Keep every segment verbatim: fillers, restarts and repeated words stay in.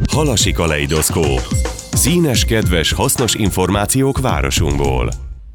Halasi kaleidoszkóp. Színes, kedves, hasznos információk városunkból.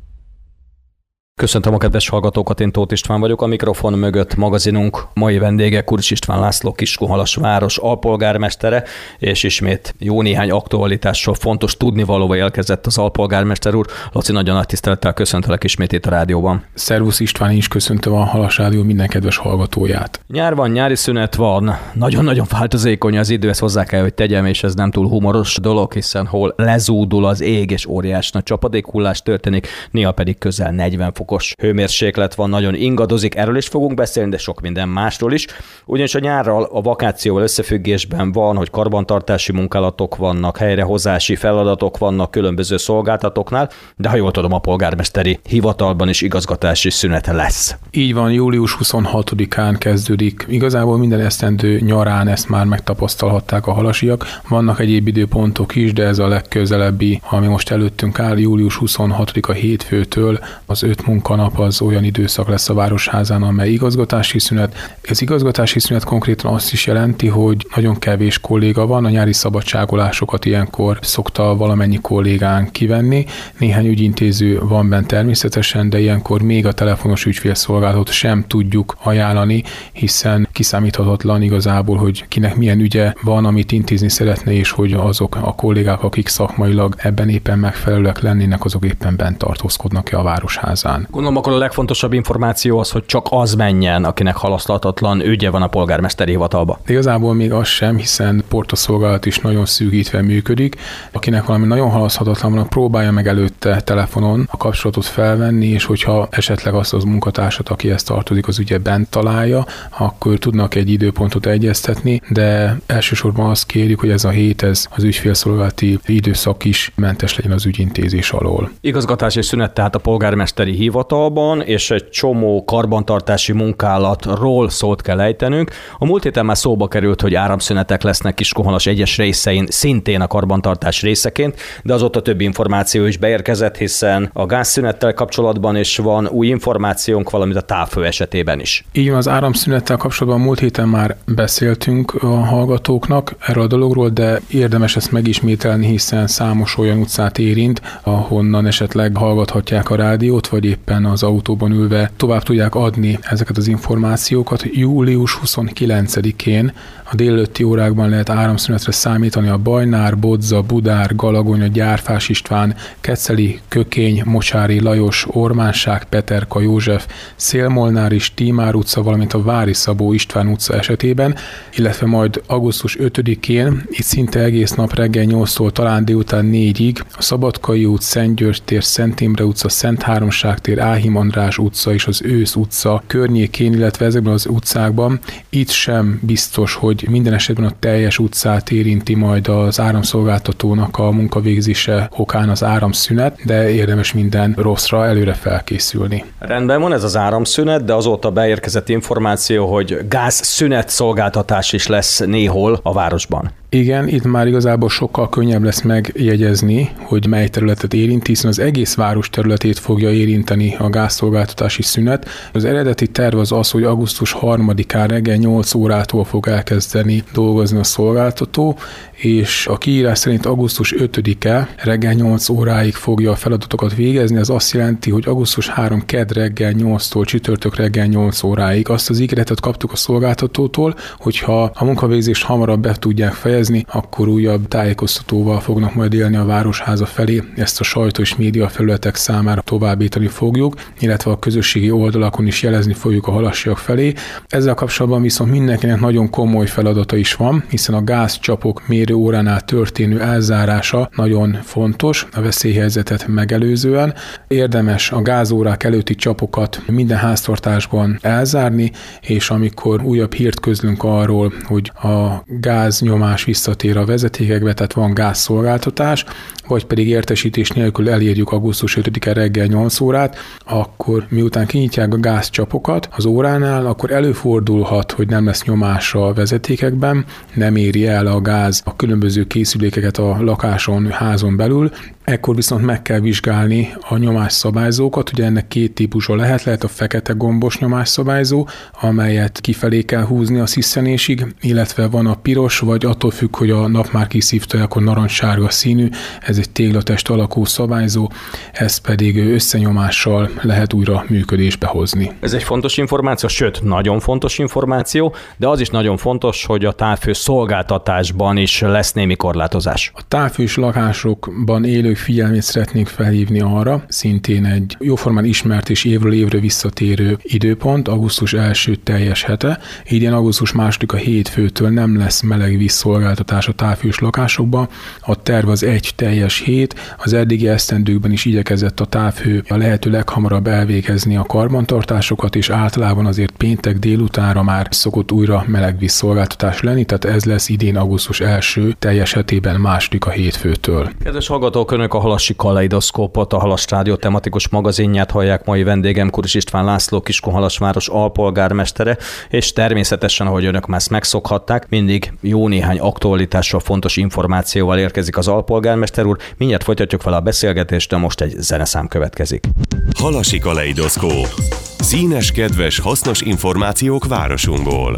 Köszöntöm a kedves hallgatókat, én Tóth István vagyok, a mikrofon mögött magazinunk mai vendége Kurics István László, Kiskunhalas város alpolgármestere, és ismét jó néhány aktualitással fontos tudnivalóval érkezett az alpolgármester úr. Laci, nagyon nagy tisztelettel köszöntelek ismét itt a rádióban. Szervusz István, én is köszöntöm a Halas Rádió minden kedves hallgatóját. Nyár van, nyári szünet van, nagyon-nagyon változékony az idő, ezt hozzá kell, hogy tegyem, és ez nem túl humoros dolog, hiszen hol lezúdul az ég, és óriás nagy csapadékhullás történik, néha pedig közel negyven fokos hőmérséklet van, nagyon ingadozik, erről is fogunk beszélni, de sok minden másról is. Ugyanis a nyárral, a vakációval összefüggésben van, hogy karbantartási munkálatok vannak, helyrehozási feladatok vannak különböző szolgáltatóknál, de ha jól tudom, a polgármesteri hivatalban is igazgatási szünet lesz. Így van, július huszonhatodikán kezdődik. Igazából minden esztendő nyarán ezt már megtapasztalhatták a halasiak. Vannak egyéb időpontok is, de ez a legközelebbi, ami most előttünk áll, július huszonhatodika hétfőtől az öt munkanap az olyan időszak lesz a Városházán, amely igazgatási szünet. Ez igazgatási szünet konkrétan azt is jelenti, hogy nagyon kevés kolléga van, a nyári szabadságolásokat ilyenkor szokta valamennyi kollégánk kivenni. Néhány ügyintéző van bent természetesen, de ilyenkor még a telefonos ügyfélszolgálatot sem tudjuk ajánlani, hiszen kiszámíthatatlan igazából, hogy kinek milyen ügye van, amit intézni szeretne, és hogy azok a kollégák, akik szakmailag ebben éppen megfelelőek lennének, azok éppen bent tartózkodnak-e a Városházán. Gondolom, akkor a legfontosabb információ az, hogy csak az menjen, akinek halaszthatatlan ügye van a polgármesteri hivatalba. Igazából még az sem, hiszen portaszolgálat is nagyon szűkítve működik. Akinek valami nagyon halaszthatatlan van, próbálja meg előtte telefonon a kapcsolatot felvenni, és hogyha esetleg azt az munkatársat, aki ezt tartozik, az ügye bent találja, akkor tudnak egy időpontot egyeztetni, de elsősorban azt kérjük, hogy ez a hét, ez az ügyfélszolgálati időszak is mentes legyen az ügyintézés alól. Igazgatási szünet tehát a polgármesteri hivatalban, és egy csomó karbantartási munkálatról szót kell ejtenünk. A múlt héten már szóba került, hogy áramszünetek lesznek Kiskunhalas egyes részein, szintén a karbantartás részeként, de azóta több információ is beérkezett, hiszen a gázszünettel kapcsolatban is van új információnk, valamint a távhő esetében is. Így van, az áramszünettel kapcsolatban múlt héten már beszéltünk a hallgatóknak erről a dologról, de érdemes ezt megismételni, hiszen számos olyan utcát érint, ahonnan esetleg hallgathatják a rádiót, vagy éppen az autóban ülve tovább tudják adni ezeket az információkat. július huszonkilencedikén a délelőtti órákban lehet áramszünetre számítani a Bajnár, Bodza, Budár, Galagonya, Gyárfás István, Keceli, Kökény, Mocsári Lajos, Ormánság, Peterka József, Szélmolnár és Tímár utca, valamint a Vári Szabó István utca esetében, illetve majd augusztus ötödikén, itt szinte egész nap reggel nyolctól talán délután négyig a Szabadkai út, Szent György tér, Szent Imre utca, Szent Háromság tér, Áhim András utca és az Ősz utca környékén, illetve ezekben az utcákban itt sem biztos, hogy minden esetben a teljes utcát érinti majd az áramszolgáltatónak a munkavégzése okán az áramszünet, de érdemes minden rosszra előre felkészülni. Rendben van ez az áramszünet, de azóta beérkezett információ, hogy gázszünet szolgáltatás is lesz néhol a városban. Igen, itt már igazából sokkal könnyebb lesz megjegyezni, hogy mely területet érinti, hiszen az egész város területét fogja érinteni a gázszolgáltatási szünet. Az eredeti terv az az, hogy augusztus harmadikán reggel nyolc órától fog elkezdeni dolgozni a szolgáltató, és a kiírás szerint augusztus ötödike reggel nyolc óráig fogja a feladatokat végezni. Ez azt jelenti, hogy augusztus harmadika kedd reggel nyolctól csütörtök reggel nyolc óráig. Azt az ígéretet kaptuk a szolgáltatótól, hogyha a munkavégzést hamarabb be tudják fejezni, akkor újabb tájékoztatóval fognak majd élni a Városháza felé. Ezt a sajtó és média felületek számára továbbítani fogjuk, illetve a közösségi oldalakon is jelezni fogjuk a halasiak felé. Ezzel kapcsolatban viszont mindenkinek nagyon komoly feladata is van, hiszen a gázcsapok mérőóránál történő elzárása nagyon fontos a veszélyhelyzetet megelőzően. Érdemes a gázórák előtti csapokat minden háztartásban elzárni, és amikor újabb hírt közlünk arról, hogy a gáznyomás visszatér a vezetékekbe, tehát van gázszolgáltatás, vagy pedig értesítés nélkül elérjük augusztus ötödike reggel nyolc órát, akkor miután kinyitják a gázcsapokat az óránál, akkor előfordulhat, hogy nem lesz nyomásra a vezetékekben, nem éri el a gáz a különböző készülékeket a lakáson, házon belül, Ekkor viszont meg kell vizsgálni a nyomásszabályzókat, ugye ennek két típusa lehet, lehet a fekete gombos nyomásszabályzó, amelyet kifelé kell húzni a sziszenésig, illetve van a piros, vagy attól függ, hogy a nap már kiszívta, akkor narancssárga színű, ez egy téglatest alakú szabályzó, ezt pedig összenyomással lehet újra működésbe hozni. Ez egy fontos információ, sőt, nagyon fontos információ, de az is nagyon fontos, hogy a távfő szolgáltatásban is lesz némi korlátozás. A távfős lakásokban élők figyelmét szeretnénk felhívni arra, szintén egy jóformán ismert és évről évre visszatérő időpont, augusztus első teljes hete. Idén augusztus másodika hétfőtől nem lesz meleg vízszolgáltatás a távfős lakásokban. A terv az egy teljes hét, az eddigi esztendőkben is igyekezett a távhő a lehető leghamarabb elvégezni a karbantartásokat, és általában azért péntek délutánra már szokott újra meleg vízszolgáltatás lenni, tehát ez lesz idén augusztus első teljes hetében másodika hétfőtől. Kedves hallgatók, Önök a Halassi Kaleidoszkópot, a Halas Rádió tematikus magazinját hallják. Mai vendégem Kuris István László, Kiskunhalasváros alpolgármestere, és természetesen, ahogy Önök már ezt megszokhatták, mindig jó néhány aktualitással, fontos információval érkezik az alpolgármester úr. Mindjárt folytatjuk vele a beszélgetést, de most egy zeneszám következik. Halassi Kaleidoszkóp. Színes, kedves, hasznos információk városunkból.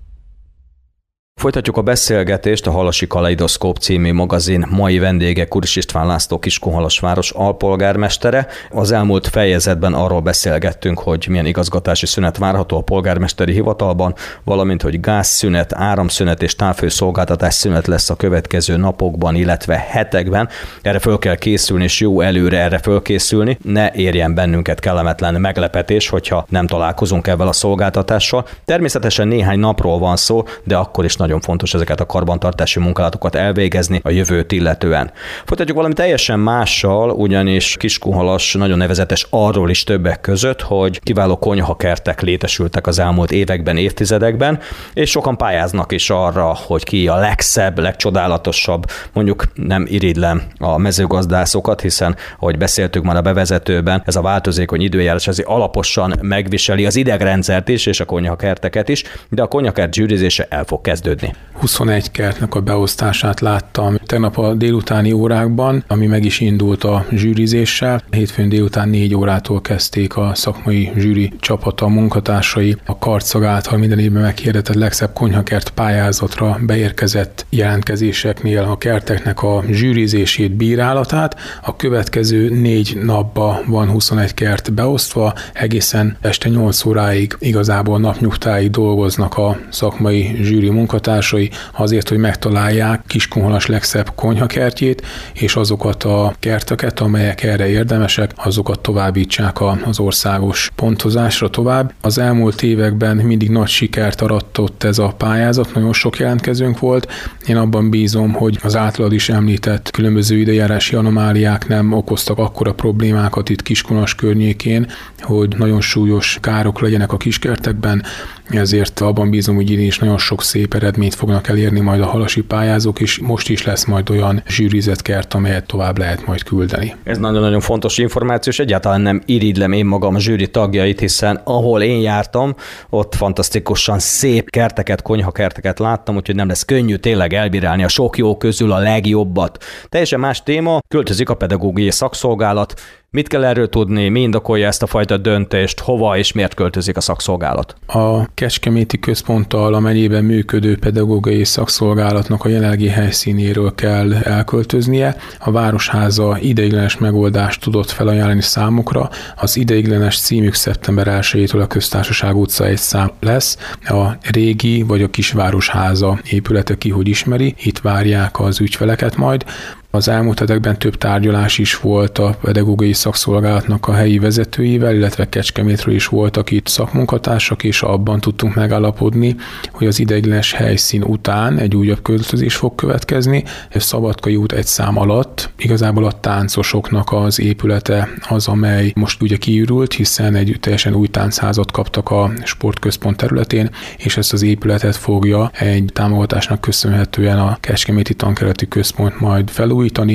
Folytatjuk a beszélgetést, a Halassi Kaleidoszkóp című magazin mai vendége Kuris István László, Kiskunhalasváros alpolgármestere. Az elmúlt fejezetben arról beszélgettünk, hogy milyen igazgatási szünet várható a polgármesteri hivatalban, valamint hogy gázszünet, áramszünet és távfőszolgáltatás szünet lesz a következő napokban, illetve hetekben. Erre föl kell készülni, és jó előre erre fölkészülni. Ne érjen bennünket kellemetlen meglepetés, hogyha nem találkozunk ezzel a szolgáltatással. Természetesen néhány napról van szó, de akkor is nagyon fontos ezeket a karbantartási munkálatokat elvégezni a jövőt illetően. Folytatjuk valami teljesen mással, ugyanis Kiskunhalas nagyon nevezetes arról is többek között, hogy kiváló konyhakertek létesültek az elmúlt években, évtizedekben, és sokan pályáznak is arra, hogy ki a legszebb, legcsodálatosabb, mondjuk nem irigylem a mezőgazdászokat, hiszen, ahogy beszéltük már a bevezetőben, ez a változékony időjárás azért alaposan megviseli az idegrendszert is, és a konyhakerteket is, de a konyhakert zsűrizése el fog kezdődni. huszonegy kertnek a beosztását láttam tegnap a délutáni órákban, ami meg is indult a zsűrizéssel. Hétfőn délután négy órától kezdték a szakmai zsűri csapata, a munkatársai a Karcag által minden évben meghirdetett legszebb konyhakert pályázatra beérkezett jelentkezéseknél a kerteknek a zsűrizését, bírálatát. A következő négy napban van huszonegy kert beosztva, egészen este nyolc óráig, igazából napnyugtáig dolgoznak a szakmai zsűri munkatársai azért, hogy megtalálják Kiskunhalas legszebb konyhakertjét, és azokat a kerteket, amelyek erre érdemesek, azokat továbbítsák az országos pontozásra tovább. Az elmúlt években mindig nagy sikert aratott ez a pályázat, nagyon sok jelentkezőnk volt. Én abban bízom, hogy az általad is említett különböző időjárási anomáliák nem okoztak akkora problémákat itt Kiskunhalas környékén, hogy nagyon súlyos károk legyenek a kiskertekben, ezért abban bízom, hogy idén is nagyon sok szép eredményt fognak elérni majd a halasi pályázók, és most is lesz majd olyan zsűrizett kert, amelyet tovább lehet majd küldeni. Ez nagyon-nagyon fontos információ, és egyáltalán nem irigylem én magam a zsűri tagjait, hiszen ahol én jártam, ott fantasztikusan szép kerteket, konyhakerteket láttam, úgyhogy nem lesz könnyű tényleg elbírálni a sok jó közül a legjobbat. Teljesen más téma, költözik a pedagógiai szakszolgálat. Mit kell erről tudni, mi indokolja ezt a fajta döntést, hova és miért költözik a szakszolgálat? A Kecskeméti Központtal a megyében működő pedagógiai szakszolgálatnak a jelenlegi helyszínéről kell elköltöznie. A Városháza ideiglenes megoldást tudott felajánlani számukra. Az ideiglenes címük szeptember elsejétől a Köztársaság utca egy szám lesz. A régi vagy a Kisvárosháza épülete ki, hogy ismeri, itt várják az ügyfeleket majd. Az elmúlt hetekben több tárgyalás is volt a pedagógiai szakszolgálatnak a helyi vezetőivel, illetve Kecskemétről is voltak itt szakmunkatársak, és abban tudtunk megállapodni, hogy az ideiglenes helyszín után egy újabb költözés fog következni. A Szabadkai út egy szám alatt igazából a táncosoknak az épülete az, amely most ugye kiürült, hiszen egy teljesen új táncházat kaptak a sportközpont területén, és ezt az épületet fogja egy támogatásnak köszönhetően a Kecskeméti Tankereti Központ majd felújítani,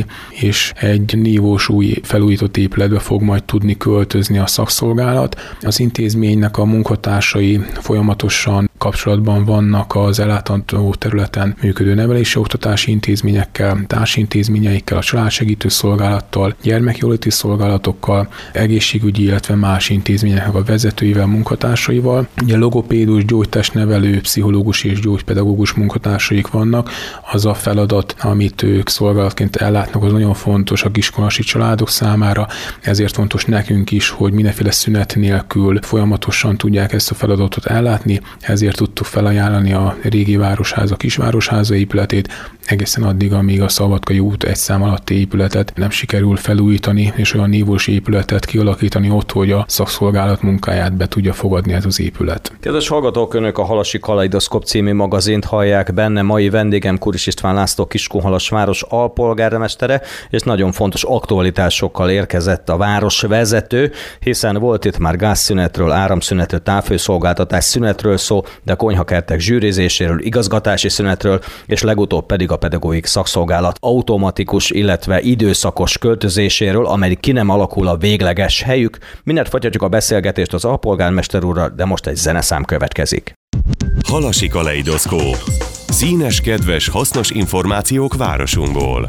és egy nívós új felújított épületbe fog majd tudni költözni a szakszolgálat. Az intézménynek a munkatársai folyamatosan kapcsolatban vannak az ellátandó területen működő nevelési oktatási intézményekkel, társintézményeikkel, a családsegítő szolgálattal, gyermekjóléti szolgálatokkal, egészségügyi, illetve más intézményeknek a vezetőivel, munkatársaival. Ugye logopédus, gyógytestnevelő, pszichológus és gyógypedagógus munkatársaik vannak. Az a feladat, amit ők szolgálatként ellátnak, az nagyon fontos a kiskolasi családok számára, ezért fontos nekünk is, hogy mindenféle szünet nélkül folyamatosan tudják ezt a feladatot ellátni, ezért tudtuk felajánlani a régi városháza, kisvárosháza épületét, egészen addig, amíg a Szabadkai út egy szám alatti épületet nem sikerül felújítani, és olyan nívós épületet kialakítani ott, hogy a szakszolgálat munkáját be tudja fogadni ez az épület. Kedves hallgatók, önök a Halasi Kaleidoszkóp című magazint hallják, benne mai vendégem Kuris István László, Kiskunhalas város alpolgármestere, és nagyon fontos aktualitásokkal érkezett a városvezető, hiszen volt itt már gázszünetről, áramszünetről, távfőszolgáltatás szünetről szó, de konyhakertek zsűrizéséről, igazgatási szünetről, és legutóbb pedig a pedagógiai szakszolgálat automatikus, illetve időszakos költözéséről, amelyik ki nem alakul a végleges helyük. Mindent folytatjuk a beszélgetést az alpolgármester úrral, de most egy zeneszám következik. Halasi Kaleidoszkóp. Színes, kedves, hasznos információk városunkból.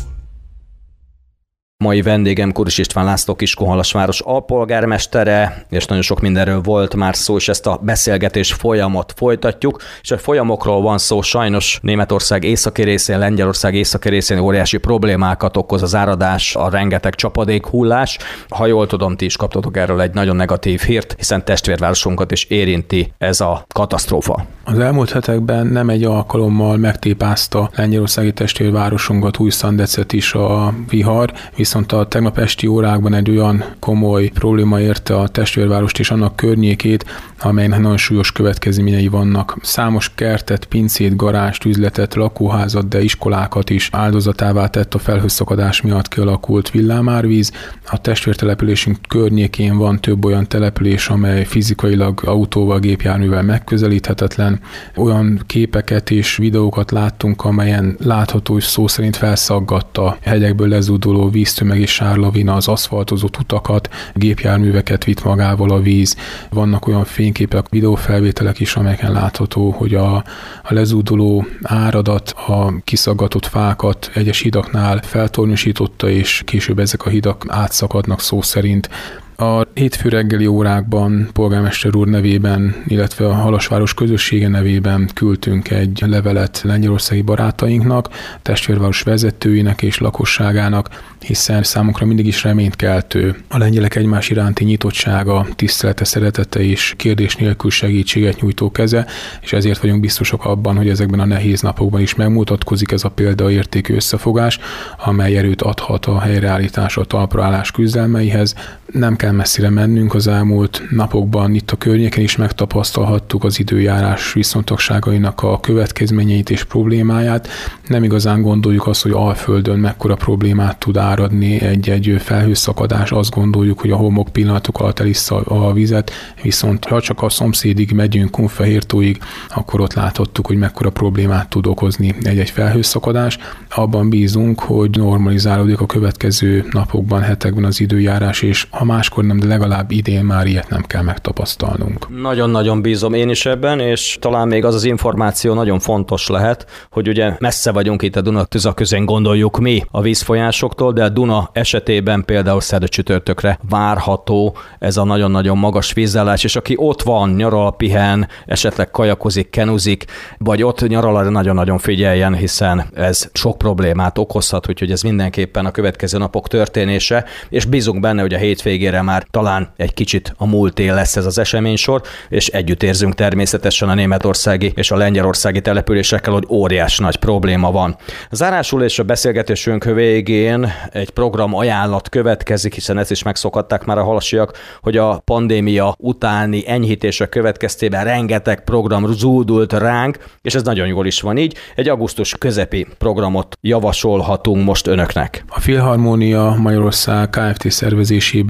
Mai vendégem Kuris István László, Kiskunhalas város alpolgármestere, és nagyon sok mindenről volt már szó, és ezt a beszélgetés folyamot folytatjuk, és a folyamokról van szó, sajnos Németország északi részén, Lengyelország északi részén óriási problémákat okoz az áradás, a rengeteg csapadékhullás. Ha jól tudom, ti is kaptatok erről egy nagyon negatív hírt, hiszen testvérvárosunkat is érinti ez a katasztrófa. Az elmúlt hetekben nem egy alkalommal megtépázta lengyelországi testvérvárosunkat, Új-Szandecet is a vihar, viszont a tegnap esti órákban egy olyan komoly probléma érte a testvérvárost és annak környékét, amelynek nagyon súlyos következményei vannak. Számos kertet, pincét, garást, üzletet, lakóházat, de iskolákat is áldozatává tett a felhőszakadás miatt kialakult villámárvíz. A testvértelepülésünk környékén van több olyan település, amely fizikailag autóval, gépjárművel megközelíthetetlen. Olyan képeket és videókat láttunk, amelyen látható, hogy szó szerint felszaggatta a hegyekből lezúduló víztömeg és sárlavina az aszfaltozott utakat, gépjárműveket vitt magával a víz. Vannak olyan fényképek, videófelvételek is, amelyeken látható, hogy a, a lezúduló áradat, a kiszaggatott fákat egyes hidaknál feltornyosította, és később ezek a hidak átszakadnak szó szerint. A hétfő reggeli órákban polgármester úr nevében, illetve a Halasváros közössége nevében küldtünk egy levelet lengyelországi barátainknak, testvérváros vezetőinek és lakosságának, hiszen számunkra mindig is reményt keltő a lengyelek egymás iránti nyitottsága, tisztelete, szeretete és kérdés nélkül segítséget nyújtó keze, és ezért vagyunk biztosak abban, hogy ezekben a nehéz napokban is megmutatkozik ez a példaértékű összefogás, amely erőt adhat a helyreállítás, a talpraállás küzdelmeihez. Nem kell messzire mennünk, az elmúlt napokban itt a környéken is megtapasztalhattuk az időjárás viszontagságainak a következményeit és problémáját. Nem igazán gondoljuk azt, hogy Alföldön mekkora problémát tud áradni egy-egy felhőszakadás, azt gondoljuk, hogy a homok pillanatok alatt elissza a vizet, viszont ha csak a szomszédig megyünk, Kunfehértóig, akkor ott láthattuk, hogy mekkora problémát tud okozni egy-egy felhőszakadás. Abban bízunk, hogy normalizálódik a következő napokban, hetekben az időjárás, és ha máskor nem, de legalább idén már ilyet nem kell megtapasztalnunk. Nagyon-nagyon bízom én is ebben, és talán még az az információ nagyon fontos lehet, hogy ugye messze vagyunk itt a Duna tüzaközén, gondoljuk mi a vízfolyásoktól, de a Duna esetében például szerda csütörtökre várható ez a nagyon-nagyon magas vízállás, és aki ott van, nyaral, pihen, esetleg kajakozik, kenuzik, vagy ott nyaral, arra nagyon-nagyon figyeljen, hiszen ez sok problémát okozhat, úgyhogy ez mindenképpen a következő napok történése, és bízunk benne, hogy a hétvégére már talán egy kicsit a múlté lesz ez az eseménysor, és együtt érzünk természetesen a németországi és a lengyelországi településekkel, hogy óriás nagy probléma van. Zárásul és a beszélgetésünk végén egy program ajánlat következik, hiszen ezt is megszokhatták már a halasiak, hogy a pandémia utáni enyhítések következtében rengeteg program zúdult ránk, és ez nagyon jól is van így. Egy augusztus közepi programot javasolhatunk most önöknek. A Filharmónia Magyarország Kft. Szervezésében lesz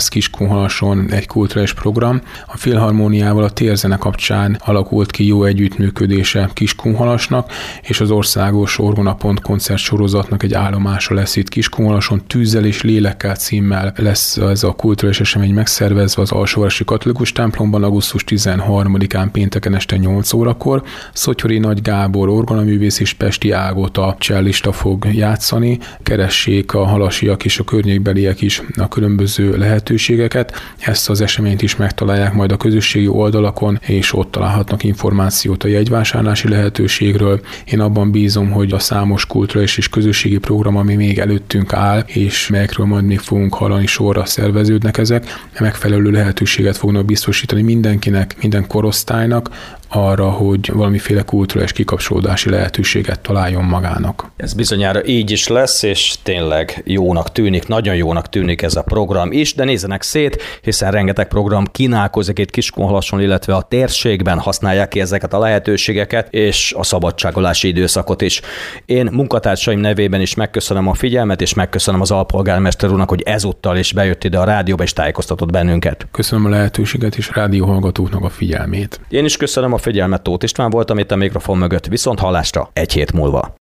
Kiskunhalason egy kulturális program. A Filharmóniával a térzene kapcsán alakult ki jó együttműködése Kiskunhalasnak, és az országos Orgonapont koncert sorozatnak egy állomása lesz itt Kiskunhalason. Tűzzel és lélekkel címmel lesz ez a kulturális esemény megszervezve az Alsóvárosi Katolikus templomban augusztus tizenharmadikán pénteken este nyolc órakor. Szottyori Nagy Gábor orgonaművész és Pesti Ágota csellista fog játszani. Keressék a halasiak és a környékbeliek is a különböző lehetőségeket. Ezt az eseményt is megtalálják majd a közösségi oldalakon, és ott találhatnak információt a jegyvásárlási lehetőségről. Én abban bízom, hogy a számos kulturális és közösségi program, ami még előttünk áll, és melyekről majd még fogunk hallani, sorra szerveződnek ezek, megfelelő lehetőséget fognak biztosítani mindenkinek, minden korosztálynak arra, hogy valamiféle kulturális kikapcsolódási lehetőséget találjon magának. Ez bizonyára így is lesz, és tényleg jónak tűnik, nagyon jónak tűnik ez a program is, de nézzenek szét, hiszen rengeteg program kínálkozik itt Kiskunhalason, illetve a térségben, használják ki ezeket a lehetőségeket, és a szabadságolási időszakot is. Én munkatársaim nevében is megköszönöm a figyelmet, és megköszönöm az alpolgármester úrnak, hogy ezúttal is bejött ide a rádióba, és tájékoztatott bennünket. Köszönöm a lehetőséget, és rádióhallgatóknak a figyelmét. Én is köszönöm a figyelmet, Tóth István voltam itt a mikrofon mögött, viszont hallásra egy hét múlva.